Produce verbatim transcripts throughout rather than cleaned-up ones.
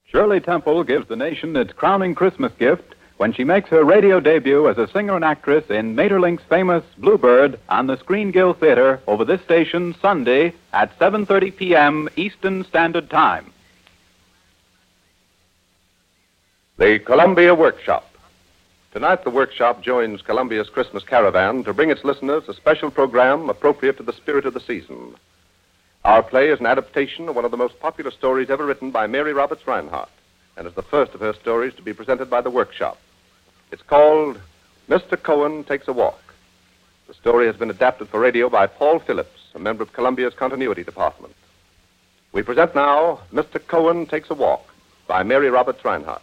Shirley Temple gives the nation its crowning Christmas gift when she makes her radio debut as a singer and actress in Maeterlinck's famous Bluebird on the Screen Guild Theater over this station Sunday at seven thirty p.m. Eastern Standard Time. The Columbia Workshop. Tonight, the Workshop joins Columbia's Christmas Caravan to bring its listeners a special program appropriate to the spirit of the season. Our play is an adaptation of one of the most popular stories ever written by Mary Roberts Reinhardt, and is the first of her stories to be presented by the Workshop. It's called Mister Cohen Takes a Walk. The story has been adapted for radio by Paul Phillips, a member of Columbia's Continuity Department. We present now Mister Cohen Takes a Walk by Mary Roberts Reinhardt.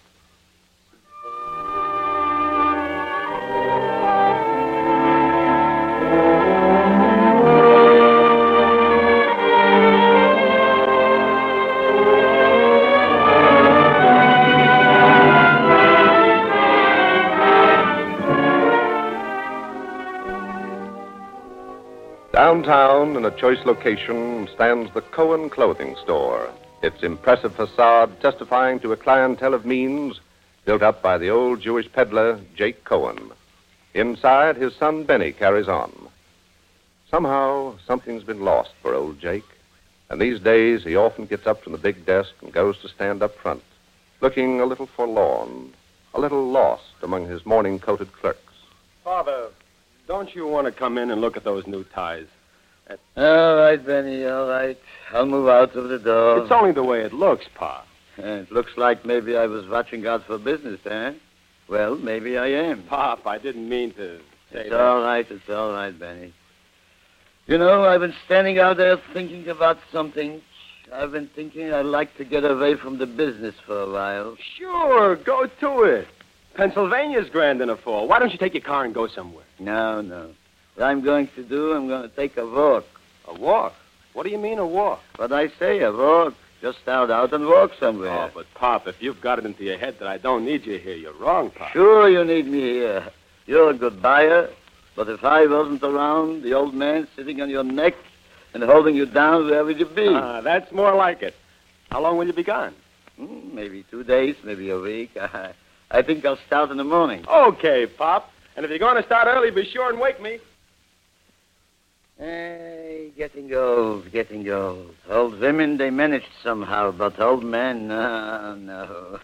Downtown, in a choice location, stands the Cohen Clothing Store, its impressive facade testifying to a clientele of means built up by the old Jewish peddler, Jake Cohen. Inside, his son Benny carries on. Somehow, something's been lost for old Jake, and these days he often gets up from the big desk and goes to stand up front, looking a little forlorn, a little lost among his morning-coated clerks. Father, don't you want to come in and look at those new ties? At... All right, Benny, all right. I'll move out of the door. It's only the way it looks, Pa. It looks like maybe I was watching out for business, eh? Well, maybe I am. Pop, I didn't mean to say It's that. all right, it's all right, Benny. You know, I've been standing out there thinking about something. I've been thinking I'd like to get away from the business for a while. Sure, go to it. Pennsylvania's grand in a fall. Why don't you take your car and go somewhere? No, no. What I'm going to do, I'm going to take a walk. A walk? What do you mean, a walk? What I say, a walk. Just start out and walk somewhere. Oh, but, Pop, if you've got it into your head that I don't need you here, you're wrong, Pop. Sure you need me here. You're a good buyer. But if I wasn't around, the old man sitting on your neck and holding you down, where would you be? Ah, that's more like it. How long will you be gone? Hmm, maybe two days, maybe a week. I, I think I'll start in the morning. Okay, Pop. And if you're going to start early, be sure and wake me. Hey, getting old, getting old. Old women, they managed somehow, but old men, no, no.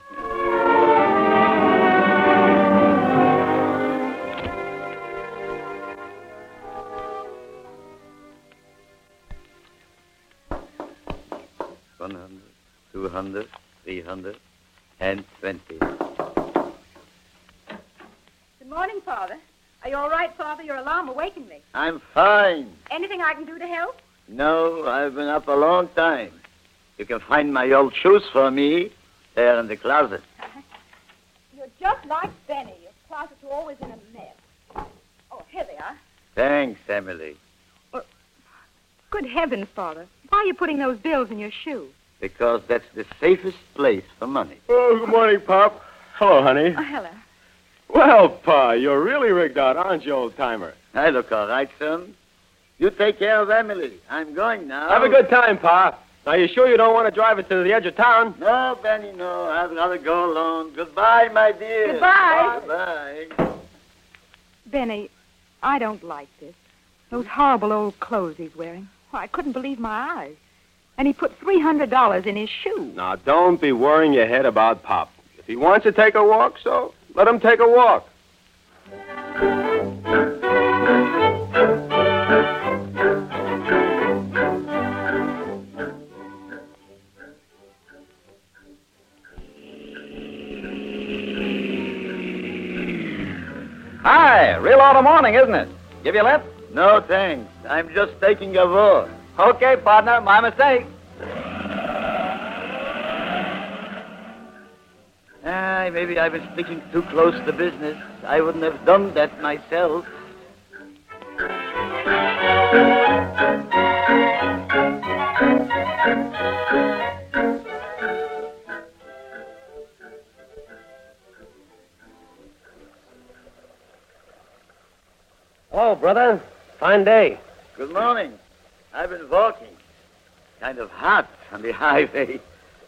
One hundred, two hundred, three hundred, and twenty. Good morning, Father. Are you all right, Father? Your alarm awakened me. I'm fine. Anything I can do to help? No, I've been up a long time. You can find my old shoes for me there in the closet. You're just like Benny. Your closets are always in a mess. Oh, here they are. Thanks, Emily. Good heavens, Father. Why are you putting those bills in your shoe? Because that's the safest place for money. Oh, good morning, Pop. Hello, honey. Oh, hello. Well, Pa, you're really rigged out, aren't you, old-timer? I look all right, son. You take care of Emily. I'm going now. Have a good time, Pa. Now, you sure you don't want to drive us to the edge of town? No, Benny, no. I'd rather go alone. Goodbye, my dear. Goodbye. Bye-bye. Benny, I don't like this. Those horrible old clothes he's wearing. Why, I couldn't believe my eyes. And he put three hundred dollars in his shoe. Now, don't be worrying your head about Pop. If he wants to take a walk, so let him take a walk. Hi, real autumn morning, isn't it? Give you a lift? No, thanks. I'm just taking a walk. Okay, partner, my mistake. Ah, maybe I was sticking too close to business. I wouldn't have done that myself. Hello, brother. Fine day. Good morning. I've been walking. Kind of hot on the highway.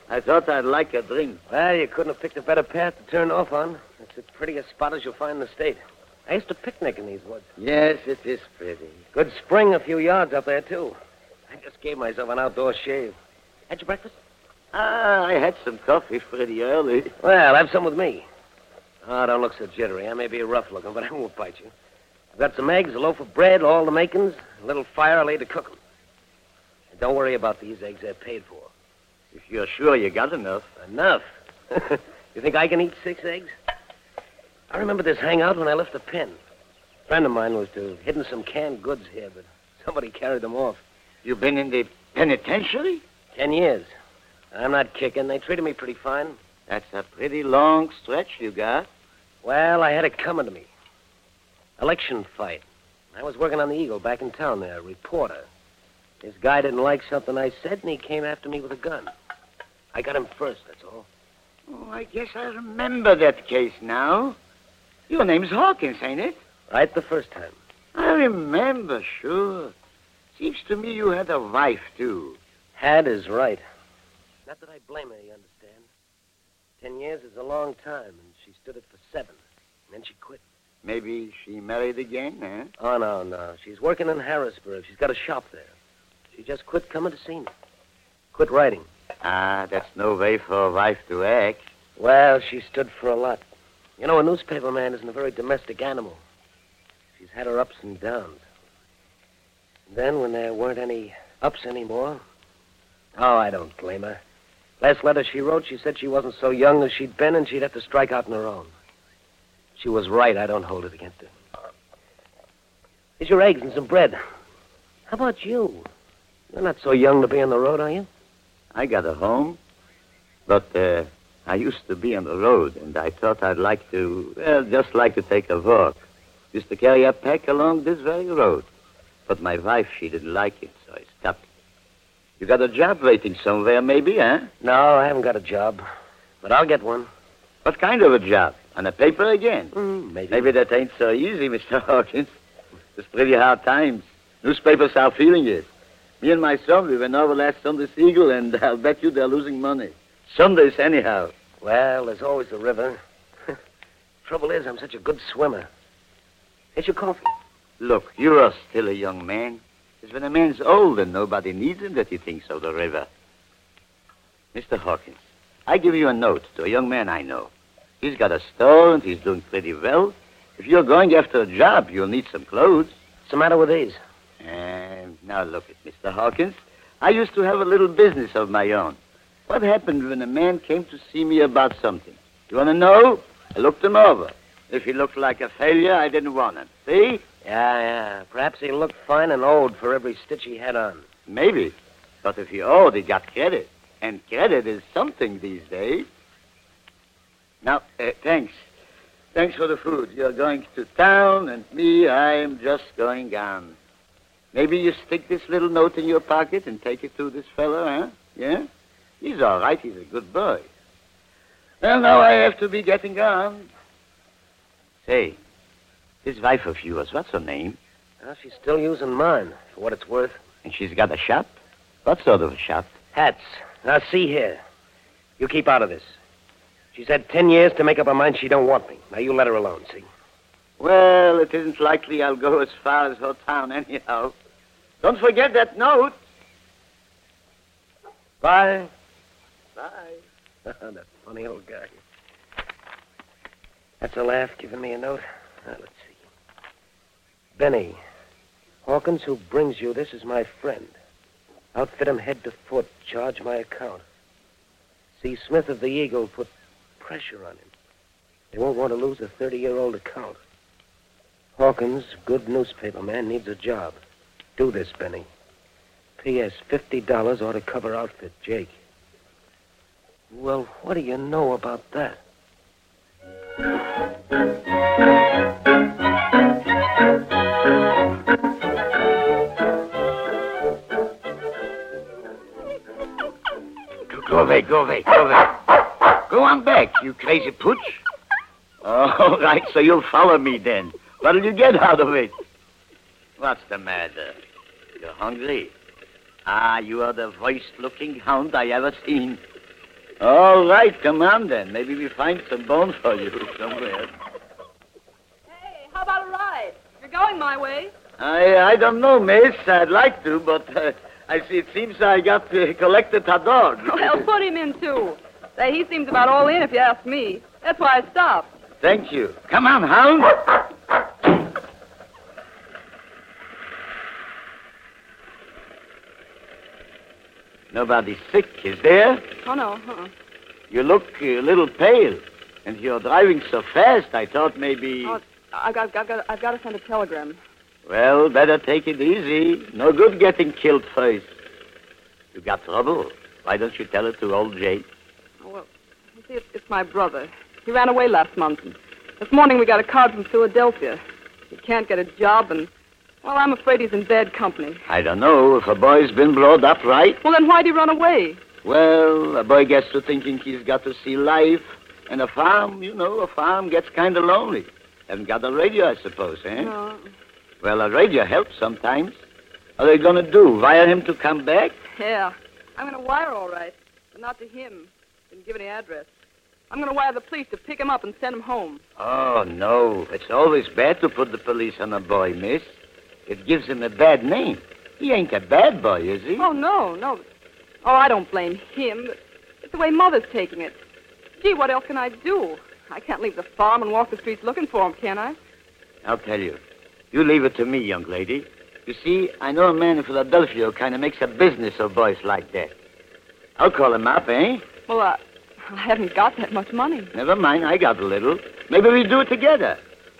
I thought I'd like a drink. Well, you couldn't have picked a better path to turn off on. It's the prettiest spot as you'll find in the state. I used to picnic in these woods. Yes, it is pretty. Good spring a few yards up there, too. I just gave myself an outdoor shave. Had your breakfast? Ah, I had some coffee pretty early. Well, have some with me. Oh, don't look so jittery. I may be rough looking, but I won't bite you. I've got some eggs, a loaf of bread, all the makings, a little fire laid to cook them. And don't worry about these eggs. They're paid for. If you're sure you got enough. Enough? You think I can eat six eggs? I remember this hangout when I left the pen. A friend of mine was to have hidden some canned goods here, but somebody carried them off. You've been in the penitentiary? Ten years. I'm not kicking. They treated me pretty fine. That's a pretty long stretch you got. Well, I had it coming to me. Election fight. I was working on the Eagle back in town there, a reporter. This guy didn't like something I said, and he came after me with a gun. I got him first, that's all. Oh, I guess I remember that case now. Your name's Hawkins, ain't it? Right the first time. I remember, sure. Seems to me you had a wife, too. Had is right. Not that I blame her, you understand. Ten years is a long time, and she stood it for seven. And then she quit. Maybe she married again, eh? Oh, no, no. She's working in Harrisburg. She's got a shop there. She just quit coming to see me. Quit writing. Ah, that's no way for a wife to act. Well, she stood for a lot. You know, a newspaper man isn't a very domestic animal. She's had her ups and downs. And then, when there weren't any ups anymore, oh, I don't blame her. Last letter she wrote, she said she wasn't so young as she'd been, and she'd have to strike out on her own. She was right. I don't hold it against her. Here's your eggs and some bread. How about you? You're not so young to be on the road, are you? I got a home, but uh, I used to be on the road, and I thought I'd like to, well, just like to take a walk. Used to carry a pack along this very road. But my wife, she didn't like it, so I stopped. You got a job waiting somewhere, maybe, huh? No, I haven't got a job, but I'll get one. What kind of a job? On a paper again? Mm, maybe. Maybe that ain't so easy, Mister Hawkins. It's pretty hard times. Newspapers are feeling it. Me and my son, we went over last Sunday's Eagle, and I'll bet you they're losing money. Sundays, anyhow. Well, there's always the river. Trouble is, I'm such a good swimmer. Here's your coffee. Look, you are still a young man. It's when a man's old and nobody needs him that he thinks of the river. Mister Hawkins, I give you a note to a young man I know. He's got a store and he's doing pretty well. If you're going after a job, you'll need some clothes. What's the matter with these? And now look at Mister Hawkins. I used to have a little business of my own. What happened when a man came to see me about something? You want to know? I looked him over. If he looked like a failure, I didn't want him. See? Yeah, yeah. Perhaps he looked fine and old for every stitch he had on. Maybe. But if he owed, he got credit. And credit is something these days. Now, uh, thanks. Thanks for the food. You're going to town, and me, I'm just going on. Maybe you stick this little note in your pocket and take it to this fellow, huh? Yeah? He's all right. He's a good boy. Well, now I have to be getting on. Say, this wife of yours, what's her name? Well, she's still using mine, for what it's worth. And she's got a shop? What sort of a shop? Hats. Now, see here. You keep out of this. She's had ten years to make up her mind she don't want me. Now, you let her alone, see? Well, it isn't likely I'll go as far as her town anyhow. Don't forget that note. Bye. Bye. That funny old guy. That's a laugh giving me a note. Now, let's see. Benny, Hawkins, who brings you this, is my friend. Outfit him head to foot. Charge my account. See, Smith of the Eagle put pressure on him. They won't want to lose a thirty-year-old account. Hawkins, good newspaper man, needs a job. Do this, Benny. P S fifty dollars ought to cover outfit, Jake. Well, what do you know about that? Go away, go away, go away. Go on back, you crazy pooch. All right, so you'll follow me then. What'll you get out of it? What's the matter? You're hungry? Ah, you are the worst-looking hound I ever seen. All right, come on then. Maybe we find some bones for you somewhere. Hey, how about a ride? You're going my way. I I don't know, miss. I'd like to, but uh, I see it seems I got uh, collected a dog. Well, put him in, too. Say, he seems about all in, if you ask me. That's why I stopped. Thank you. Come on, hound. Nobody sick, is there? Oh, no. Uh-uh. You look a little pale, and you're driving so fast, I thought maybe... Oh, I've got, I've, got, I've got to send a telegram. Well, better take it easy. No good getting killed first. You got trouble. Why don't you tell it to old Jake? Oh, well, you see, it's, it's my brother. He ran away last month. And this morning we got a card from Philadelphia. He can't get a job, and, well, I'm afraid he's in bad company. I don't know if a boy's been blowed up right. Well, then why'd he run away? Well, a boy gets to thinking he's got to see life. And a farm, you know, a farm gets kind of lonely. Haven't got a radio, I suppose, eh? No. Well, a radio helps sometimes. What are they going to do, wire him to come back? Yeah. I'm going to wire all right, but not to him. Didn't give any address. I'm going to wire the police to pick him up and send him home. Oh, no. It's always bad to put the police on a boy, miss. It gives him a bad name. He ain't a bad boy, is he? Oh, no, no. Oh, I don't blame him. But it's the way Mother's taking it. Gee, what else can I do? I can't leave the farm and walk the streets looking for him, can I? I'll tell you. You leave it to me, young lady. You see, I know a man in Philadelphia who kind of makes a business of boys like that. I'll call him up, eh? Well, uh, I haven't got that much money. Never mind, I got a little. Maybe we do it together.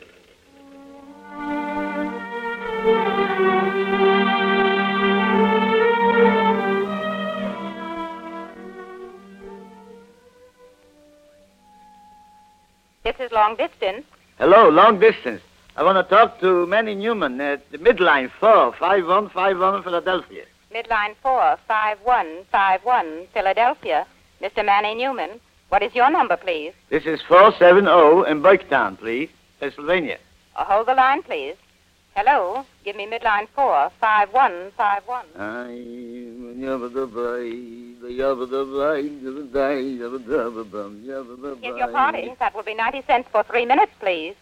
This is long distance. Hello, long distance. I want to talk to Manny Newman at the midline four five one five one Philadelphia. Midline four five one five one, Philadelphia. Mister Manny Newman, what is your number, please? This is four seven zero in Burketown, please, Pennsylvania. Uh, hold the line, please. Hello, give me midline four five one five one. Here's your party. That will be ninety cents for three minutes, please.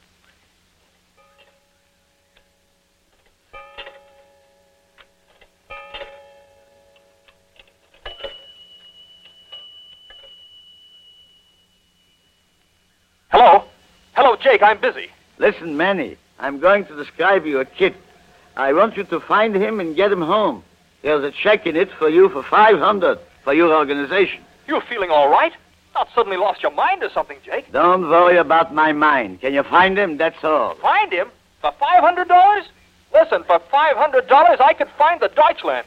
Hello? Hello, Jake, I'm busy. Listen, Manny, I'm going to describe you a kid. I want you to find him and get him home. There's a check in it for you for five hundred for your organization. You're feeling all right? Not suddenly lost your mind or something, Jake. Don't worry about my mind. Can you find him? That's all. Find him? For five hundred dollars? Listen, for five hundred dollars, I could find the Deutschland.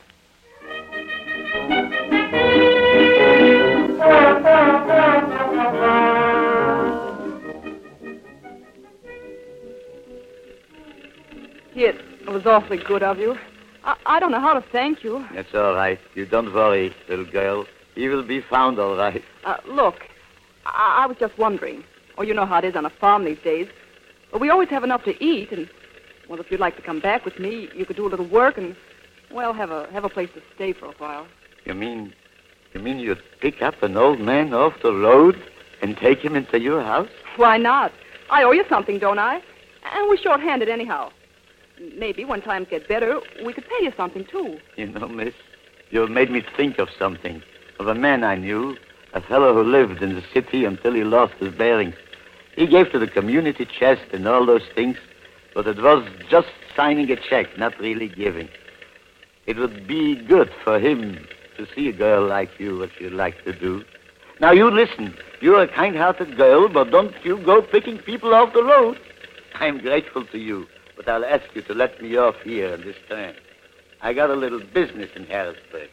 Kid, it was awfully good of you. I, I don't know how to thank you. That's all right. You don't worry, little girl. He will be found all right. Uh, look, I, I was just wondering. Oh, you know how it is on a farm these days. Well, we always have enough to eat, and, well, if you'd like to come back with me, you could do a little work and, well, have a have a place to stay for a while. You mean, you mean you'd pick up an old man off the road and take him into your house? Why not? I owe you something, don't I? And we're short-handed anyhow. Maybe when times get better, we could pay you something, too. You know, miss, you've made me think of something. Of a man I knew, a fellow who lived in the city until he lost his bearings. He gave to the community chest and all those things, but it was just signing a check, not really giving. It would be good for him to see a girl like you, what you'd like to do. Now, you listen. You're a kind-hearted girl, but don't you go picking people off the road. I'm grateful to you. But I'll ask you to let me off here this time. I got a little business in Harrisburg.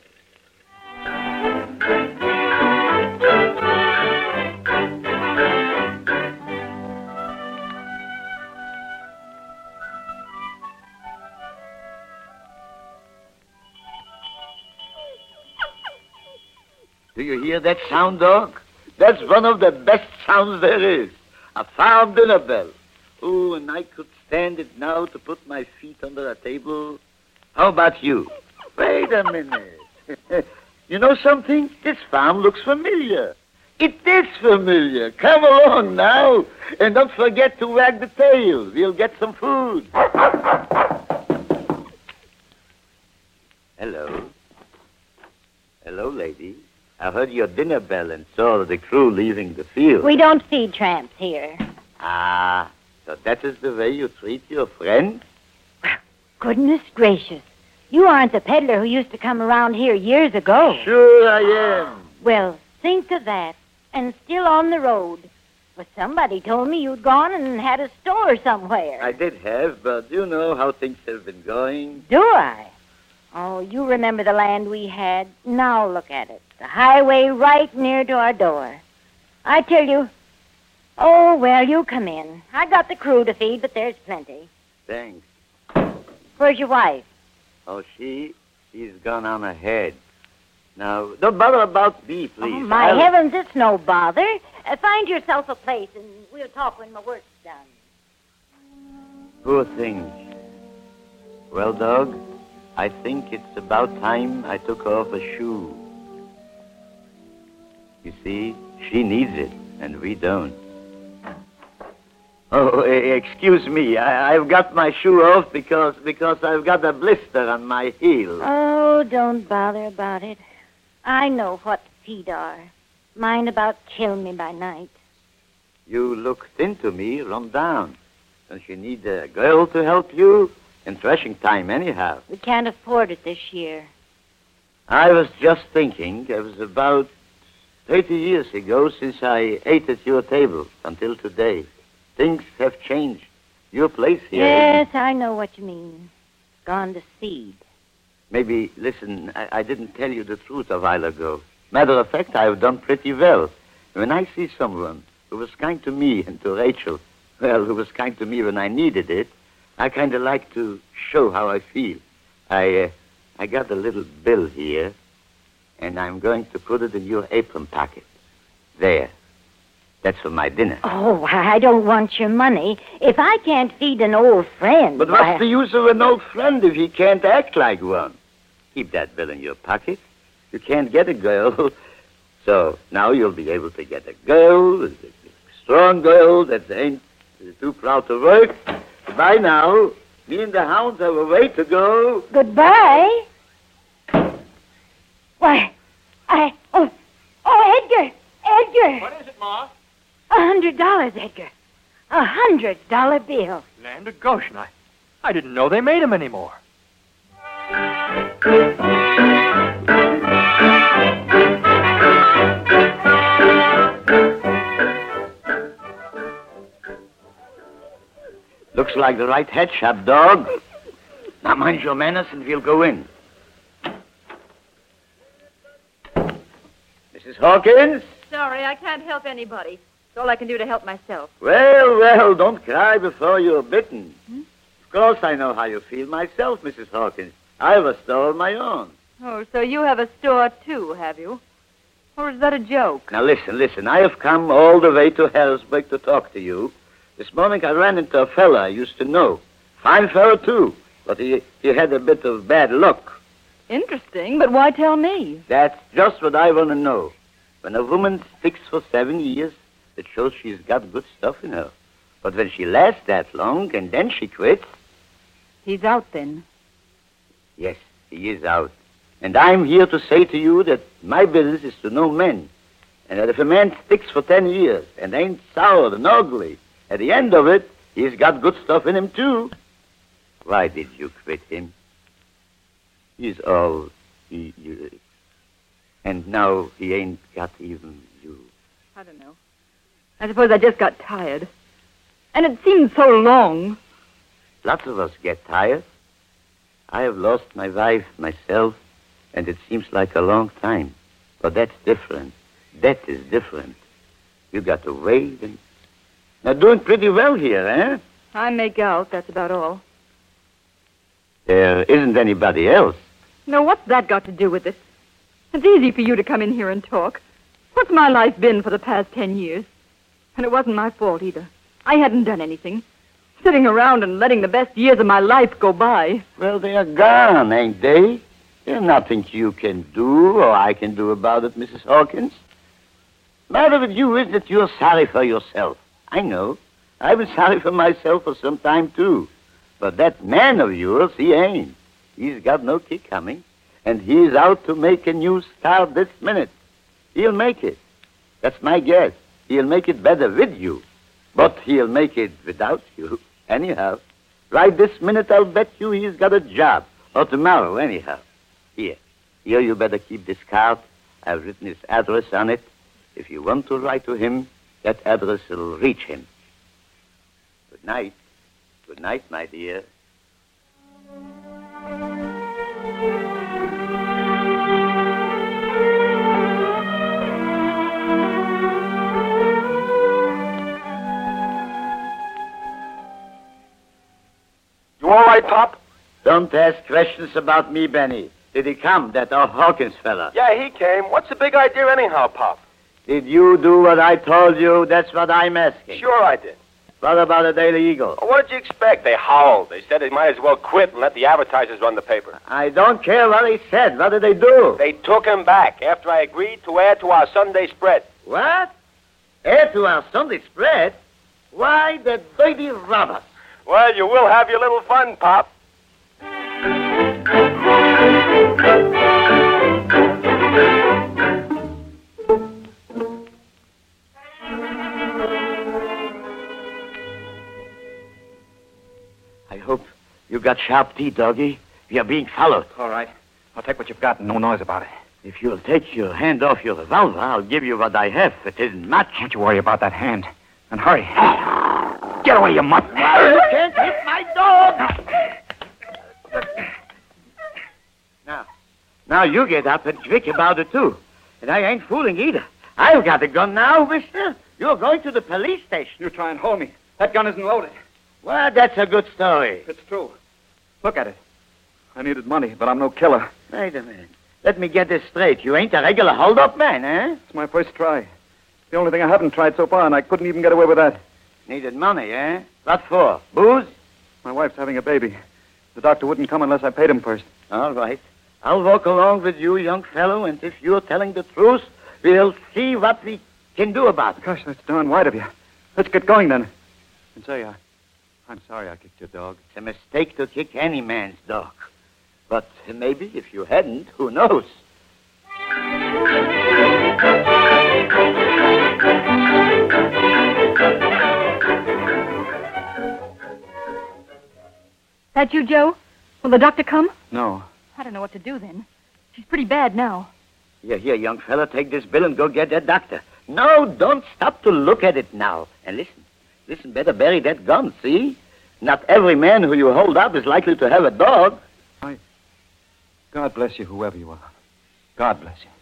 Do you hear that sound, dog? That's one of the best sounds there is. A farm dinner bell. Oh, and I could stand it now to put my feet under a table. How about you? Wait a minute. You know something? This farm looks familiar. It is familiar. Come along now. And don't forget to wag the tail. We'll get some food. Hello. Hello, lady. I heard your dinner bell and saw the crew leaving the field. We don't feed tramps here. Ah, so that is the way you treat your friend? Goodness gracious. You aren't the peddler who used to come around here years ago. Sure I am. Well, think of that. And still on the road. Well, somebody told me you'd gone and had a store somewhere. I did have, but you know how things have been going. Do I? Oh, you remember the land we had. Now look at it. The highway right near to our door. I tell you, oh, well, you come in. I got the crew to feed, but there's plenty. Thanks. Where's your wife? Oh, she? She's gone on ahead. Now, don't bother about me, please. Oh, my I'll... heavens, it's no bother. Uh, find yourself a place, and we'll talk when my work's done. Poor thing. Well, dog, I think it's about time I took off a shoe. You see, she needs it, and we don't. Oh, excuse me. I, I've got my shoe off because because I've got a blister on my heel. Oh, don't bother about it. I know what feet are. Mine about kill me by night. You look thin to me, run down. Don't you need a girl to help you? In threshing time, anyhow. We can't afford it this year. I was just thinking, it was about thirty years ago since I ate at your table until today. Things have changed. Your place here... Yes, I know what you mean. Gone to seed. Maybe, listen, I, I didn't tell you the truth a while ago. Matter of fact, I've done pretty well. When I see someone who was kind to me and to Rachel, well, who was kind to me when I needed it, I kind of like to show how I feel. I, uh, I got a little bill here, and I'm going to put it in your apron pocket. There. That's for my dinner. Oh, I don't want your money. If I can't feed an old friend... But what's why... the use of an old friend if he can't act like one? Keep that bill in your pocket. You can't get a girl. So now you'll be able to get a girl, a strong girl that ain't too proud to work. Goodbye now. Me and the hounds have a way to go. Goodbye? Why, I... Oh, oh, Edgar! Edgar! What is it, Ma? A hundred dollars, Edgar. A hundred dollar bill. Land of Goshen, I, I didn't know they made them anymore. Looks like the right head shop, dog. Now mind your manners and we'll go in. Missus Hawkins? Sorry, I can't help anybody. It's all I can do to help myself. Well, well, don't cry before you're bitten. Hmm? Of course I know how you feel myself, Missus Hawkins. I have a store of my own. Oh, so you have a store, too, have you? Or is that a joke? Now, listen, listen. I have come all the way to Harrisburg to talk to you. This morning I ran into a fella I used to know. Fine fellow, too. But he, he had a bit of bad luck. Interesting, but why tell me? That's just what I want to know. When a woman sticks for seven years, it shows she's got good stuff in her. But when she lasts that long and then she quits... He's out then. Yes, he is out. And I'm here to say to you that my business is to know men. And that if a man sticks for ten years and ain't sour and ugly, at the end of it, he's got good stuff in him, too. Why did you quit him? He's old. He, he, and now he ain't got even you. I don't know. I suppose I just got tired. And it seemed so long. Lots of us get tired. I have lost my wife myself, and it seems like a long time. But that's different. That is different. You got to wait and... Now, doing pretty well here, eh? I make out, that's about all. There isn't anybody else. No, what's that got to do with it? It's easy for you to come in here and talk. What's my life been for the past ten years? And it wasn't my fault either. I hadn't done anything. Sitting around and letting the best years of my life go by. Well, they are gone, ain't they? There's nothing you can do or I can do about it, Missus Hawkins. Matter with you is that you're sorry for yourself. I know. I was sorry for myself for some time, too. But that man of yours, he ain't. He's got no kick coming, and he's out to make a new start this minute. He'll make it. That's my guess. He'll make it better with you, but he'll make it without you. Anyhow, right this minute, I'll bet you he's got a job, or tomorrow, anyhow. Here, here you better keep this card. I've written his address on it. If you want to write to him, that address will reach him. Good night. Good night, my dear. You all right, Pop? Don't ask questions about me, Benny. Did he come, that old Hawkins fella? Yeah, he came. What's the big idea anyhow, Pop? Did you do what I told you? That's what I'm asking. Sure I did. What about the Daily Eagle? Well, what did you expect? They howled. They said they might as well quit and let the advertisers run the paper. I don't care what he said. What did they do? They took him back after I agreed to add to our Sunday spread. What? Add to our Sunday spread? Why, the dirty robbers. Well, you will have your little fun, Pop. I hope you got sharp teeth, doggy. You're being followed. All right. I'll take what you've got and no noise about it. If you'll take your hand off your revolver, I'll give you what I have. It isn't much. Don't you worry about that hand. And hurry. Get away, you mutt. You can't hit my dog. Now, now you get up and quick about it, too. And I ain't fooling either. I've got a gun now, mister. You're going to the police station. You try and hold me. That gun isn't loaded. Well, that's a good story. It's true. Look at it. I needed money, but I'm no killer. Wait a minute. Let me get this straight. You ain't a regular hold-up man, eh? It's my first try. The only thing I haven't tried so far, and I couldn't even get away with that. Needed money, eh? What for? Booze? My wife's having a baby. The doctor wouldn't come unless I paid him first. All right. I'll walk along with you, young fellow, and if you're telling the truth, we'll see what we can do about it. Gosh, that's darn white of you. Let's get going, then. And say, uh, I'm sorry I kicked your dog. It's a mistake to kick any man's dog. But maybe if you hadn't, who knows? That you, Joe? Will the doctor come? No. I don't know what to do then. She's pretty bad now. Here, here, young fella, take this bill and go get that doctor. No, don't stop to look at it now. And listen, listen, better bury that gun, see? Not every man who you hold up is likely to have a dog. I... God bless you, whoever you are. God bless you.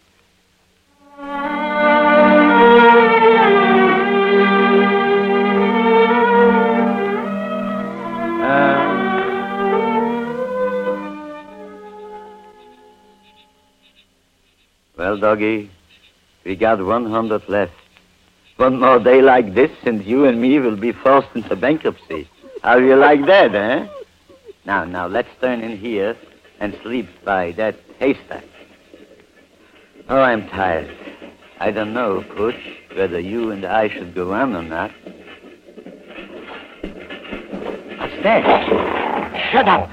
Well, doggy, we got one hundred left. One more day like this, and you and me will be forced into bankruptcy. How do you like that, eh? Now, now, let's turn in here and sleep by that haystack. Oh, I'm tired. I don't know, Pooch, whether you and I should go on or not. What's that? Shut up!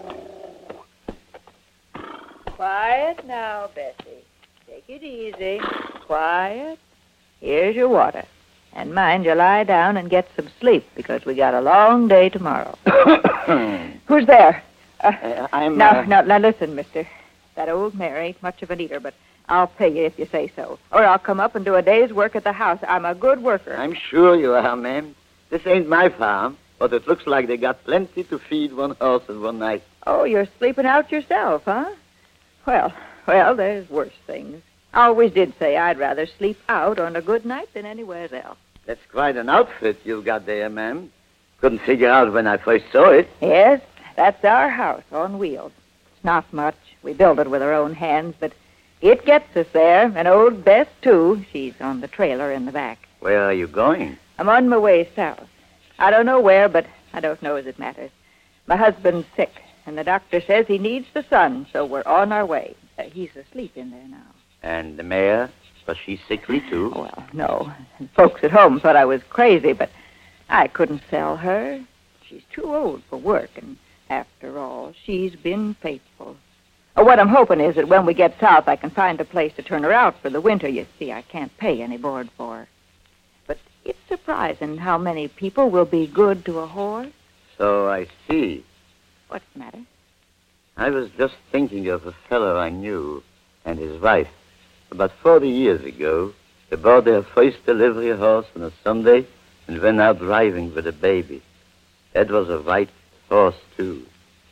Quiet now, Bessie. Take it easy. Quiet. Here's your water. And mind you lie down and get some sleep, because we got a long day tomorrow. Who's there? Uh, uh, I'm... Now, uh... now, now, listen, mister. That old mare ain't much of an eater, but I'll pay you if you say so. Or I'll come up and do a day's work at the house. I'm a good worker. I'm sure you are, ma'am. This ain't my farm, but it looks like they got plenty to feed one horse in one night. Oh, you're sleeping out yourself, huh? Well, well, there's worse things. I always did say I'd rather sleep out on a good night than anywhere else. That's quite an outfit you've got there, ma'am. Couldn't figure out when I first saw it. Yes, that's our house on wheels. It's not much. We built it with our own hands, but it gets us there. And old Bess, too. She's on the trailer in the back. Where are you going? I'm on my way south. I don't know where, but I don't know as it matters. My husband's sick, and the doctor says he needs the sun, so we're on our way. Uh, he's asleep in there now. And the mare? Was she sickly, too? Well, no. Folks at home thought I was crazy, but I couldn't sell her. She's too old for work, and after all, she's been faithful. Oh, what I'm hoping is that when we get south, I can find a place to turn her out for the winter. You see, I can't pay any board for her. But it's surprising how many people will be good to a horse. So I see. What's the matter? I was just thinking of a fellow I knew and his wife. About forty years ago, they bought their first delivery horse on a Sunday and went out driving with a baby. That was a white horse, too.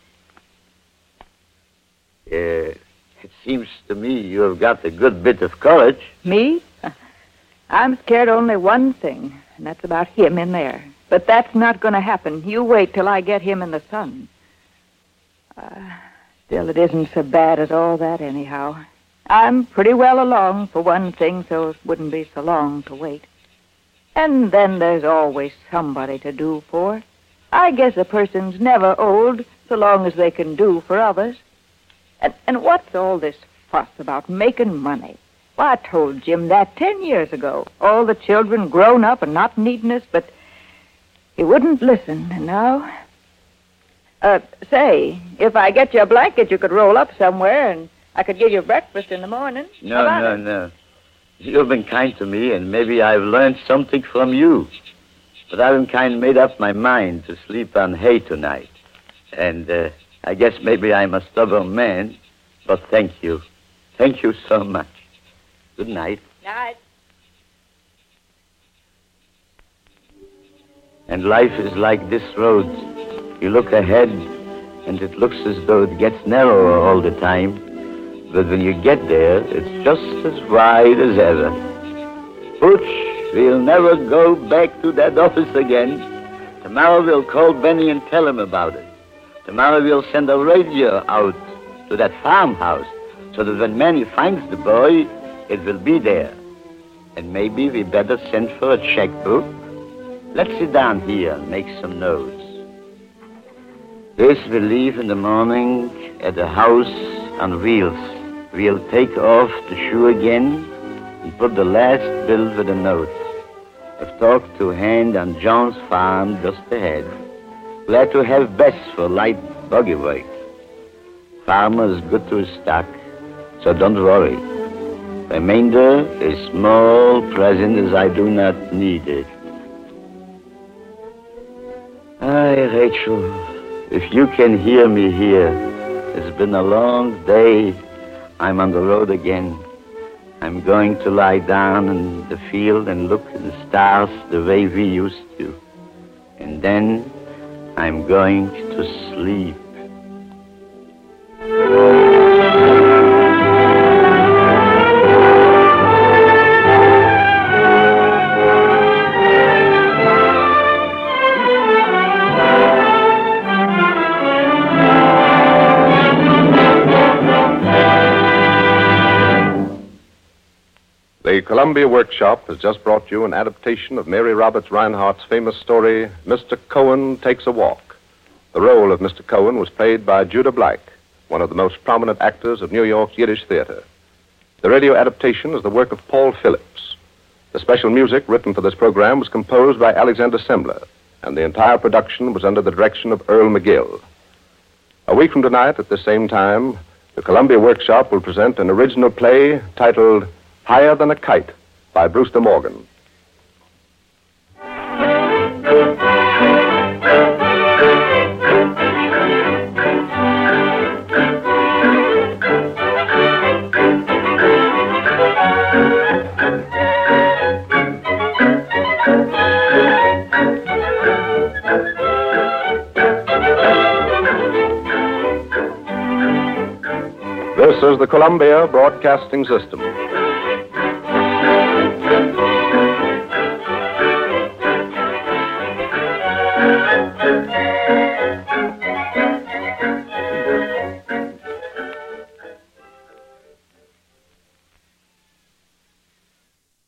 Uh, it seems to me you have got a good bit of courage. Me? I'm scared only one thing, and that's about him in there. But that's not going to happen. You wait till I get him in the sun. Uh, still, it isn't so bad as all that, anyhow. I'm pretty well along, for one thing, so it wouldn't be so long to wait. And then there's always somebody to do for. I guess a person's never old so long as they can do for others. And, and what's all this fuss about making money? Well, I told Jim that ten years ago. All the children grown up and not needing us, but he wouldn't listen, and now... Uh, say, if I get you a blanket, you could roll up somewhere, and I could give you breakfast in the morning. No, no, it? no. You've been kind to me, and maybe I've learned something from you. But I haven't kind of made up my mind to sleep on hay tonight. And uh, I guess maybe I'm a stubborn man, but thank you. Thank you so much. Good night. Night. And life is like this road. You look ahead, and it looks as though it gets narrower all the time. But when you get there, it's just as wide as ever. Butch, we'll never go back to that office again. Tomorrow we'll call Benny and tell him about it. Tomorrow we'll send a radio out to that farmhouse so that when Manny finds the boy, it will be there. And maybe we better send for a checkbook. Let's sit down here and make some notes. This will leave in the morning at the house on wheels. We'll take off the shoe again and put the last bill with a note. I've talked to Hand on John's farm just ahead. Glad to have Bess for light buggy work. Farmer's good to his stock, so don't worry. Remainder is small present as I do not need it. Aye, Rachel, if you can hear me here, it's been a long day. I'm on the road again. I'm going to lie down in the field and look at the stars the way we used to. And then I'm going to sleep. The Columbia Workshop has just brought you an adaptation of Mary Roberts Reinhardt's famous story, Mister Cohen Takes a Walk. The role of Mister Cohen was played by Judah Black, one of the most prominent actors of New York's Yiddish theater. The radio adaptation is the work of Paul Phillips. The special music written for this program was composed by Alexander Sembler, and the entire production was under the direction of Earl McGill. A week from tonight, at the same time, the Columbia Workshop will present an original play titled Higher Than a Kite by Brewster Morgan. This is the Columbia Broadcasting System.